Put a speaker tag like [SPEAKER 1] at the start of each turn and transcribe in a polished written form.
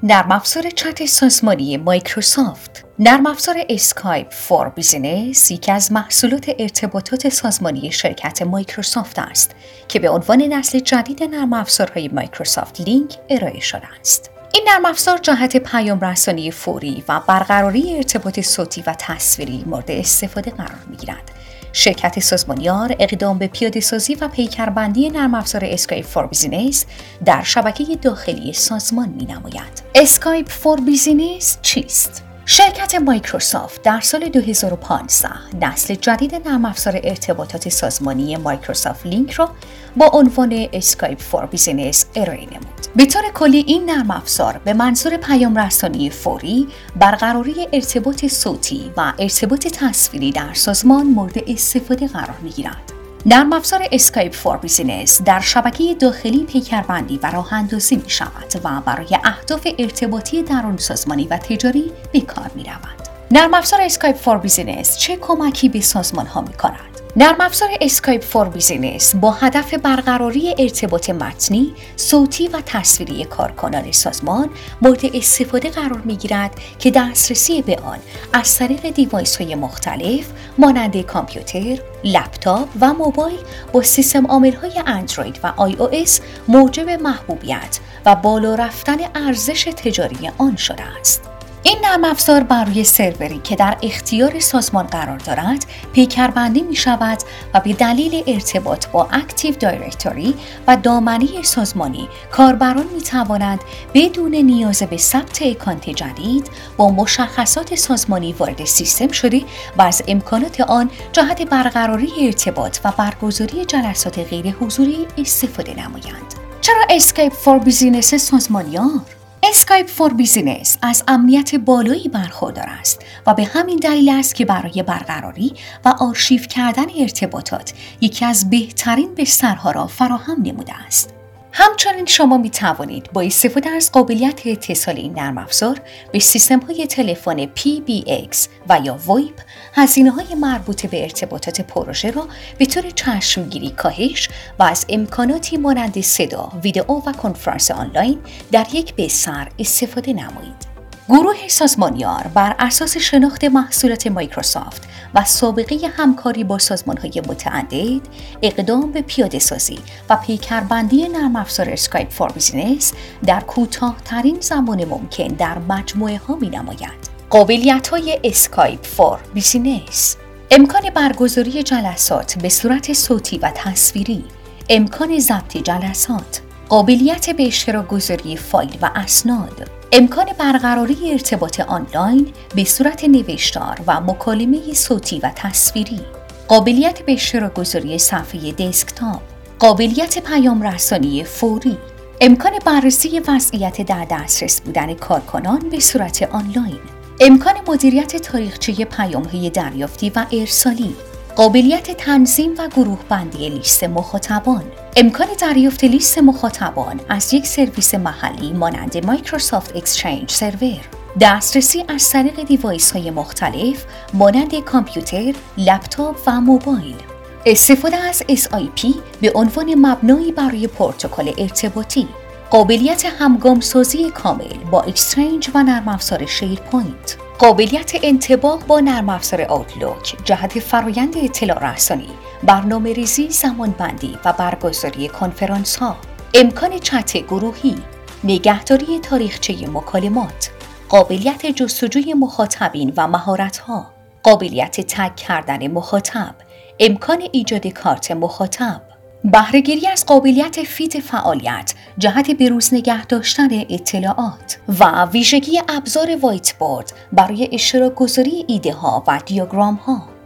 [SPEAKER 1] نرم افزار چت سازمانی مایکروسافت. نرم افزار اسکایپ فور بیزینس یکی از محصولات ارتباطات سازمانی شرکت مایکروسافت است که به عنوان نسل جدید نرم افزارهای مایکروسافت لینک ارائه شده است. این نرم افزار جهت پیام رسانی فوری و برقراری ارتباط صوتی و تصویری مورد استفاده قرار می‌گیرد. شرکت سازمانیار اقدام به پیاده‌سازی و پیکربندی نرم افزار اسکایپ فور بیزینس در شبکه داخلی سازمان می‌نماید. اسکایپ فور بیزینس چیست؟ شرکت مایکروسافت در سال 2015 نسل جدید نرم افزار ارتباطات سازمانی مایکروسافت لینک را با عنوان اسکایپ فور بیزینس ارائه نمود. به طور کلی این نرم افزار به منظور پیام رسانی فوری، برقراری ارتباط صوتی و ارتباط تصویری در سازمان مورد استفاده قرار می‌گیرد. نرم افزار اسکایپ فور بیزینس در شبکه داخلی پیکربندی و راه‌اندازی می شود و برای اهداف ارتباطی درون سازمانی و تجاری به کار می رود. نرم افزار اسکایپ فور بیزینس چه کمکی به سازمان ها می کند؟ نرم افزار اسکایپ فور بیزینس با هدف برقراری ارتباط متنی، صوتی و تصویری کارکنان سازمان مورد استفاده قرار می‌گیرد که دسترسی به آن از طریق دیوایس‌های مختلف مانند کامپیوتر، لپتاپ و موبایل با سیستم عامل‌های اندروید و iOS موجب محبوبیت و بالا رفتن ارزش تجاری آن شده است. این نرم افزار بر روی سروری که در اختیار سازمان قرار دارد پیکربندی می شود و به دلیل ارتباط با اکتیو دایرکتوری و دامنه سازمانی کاربران می توانند بدون نیاز به ثبت اکانت جدید با مشخصات سازمانی وارد سیستم شده و از امکانات آن جهت برقراری ارتباط و برگزاری جلسات غیر حضوری استفاده نمایند. چرا اسکایپ فور بیزینس سازمانیار؟ اسکایپ فور بیزینس از امنیت بالایی برخوردار است و به همین دلیل است که برای برقراری و آرشیو کردن ارتباطات یکی از بهترین بسترها را فراهم نموده است. همچنین شما می توانید با استفاده از قابلیت اتصال این نرم افزار به سیستم‌های تلفن PBX و یا وایپ هزینه‌های مربوط به ارتباطات پروژه را به طور چشمگیری کاهش و از امکاناتی مانند صدا، ویدئو و کنفرانس آنلاین در یک بستر استفاده نمایید. گروه سازمانیار بر اساس شناخت محصولات مایکروسافت و سابقه همکاری با سازمان‌های متعدد اقدام به پیاده‌سازی و پیکربندی نرم افزار اسکایپ فور بیزینس در کوتاه‌ترین زمان ممکن در مجموعه‌ها می‌نماید. قابلیت‌های اسکایپ فور بیزینس: امکان برگزاری جلسات به صورت صوتی و تصویری، امکان ضبط جلسات، قابلیت به اشتراک گذاری فایل و اسناد، امکان برقراری ارتباط آنلاین به صورت نوشتار و مکالمه صوتی و تصویری، قابلیت به اشتراک گذاری صفحه دسکتاپ، قابلیت پیام رسانی فوری، امکان بررسی وضعیت در دسترس بودن کارکنان به صورت آنلاین، امکان مدیریت تاریخچه پیام‌های دریافتی و ارسالی، قابلیت تنظیم و گروه بندی لیست مخاطبان، امکان دریافت لیست مخاطبان از یک سرویس محلی مانند مایکروسافت اکسچنج سرور، دسترسی از طریق دیوایس‌های مختلف مانند کامپیوتر، لپتاپ و موبایل، استفاده از SIP به عنوان مبنایی برای پروتکل ارتباطی، قابلیت همگام‌سازی کامل با اکسچنج و نرم افزار شیرپوینت، قابلیت انطباق با نرم افزار آوتلوک جهت فرایند اطلاع رسانی، برنامه‌ریزی زمانبندی و برگزاری کنفرانس‌ها، امکان چت گروهی، نگهداری تاریخچه مکالمات، قابلیت جستجوی مخاطبین و مهارت‌ها، قابلیت تگ کردن مخاطب، امکان ایجاد کارت مخاطب، بهره‌گیری از قابلیت فیت فعالیت جهت بروز نگه داشتن اطلاعات و ویژگی ابزار وایت بورد برای اشتراک گذاری ایده ها و دیاگرام ها.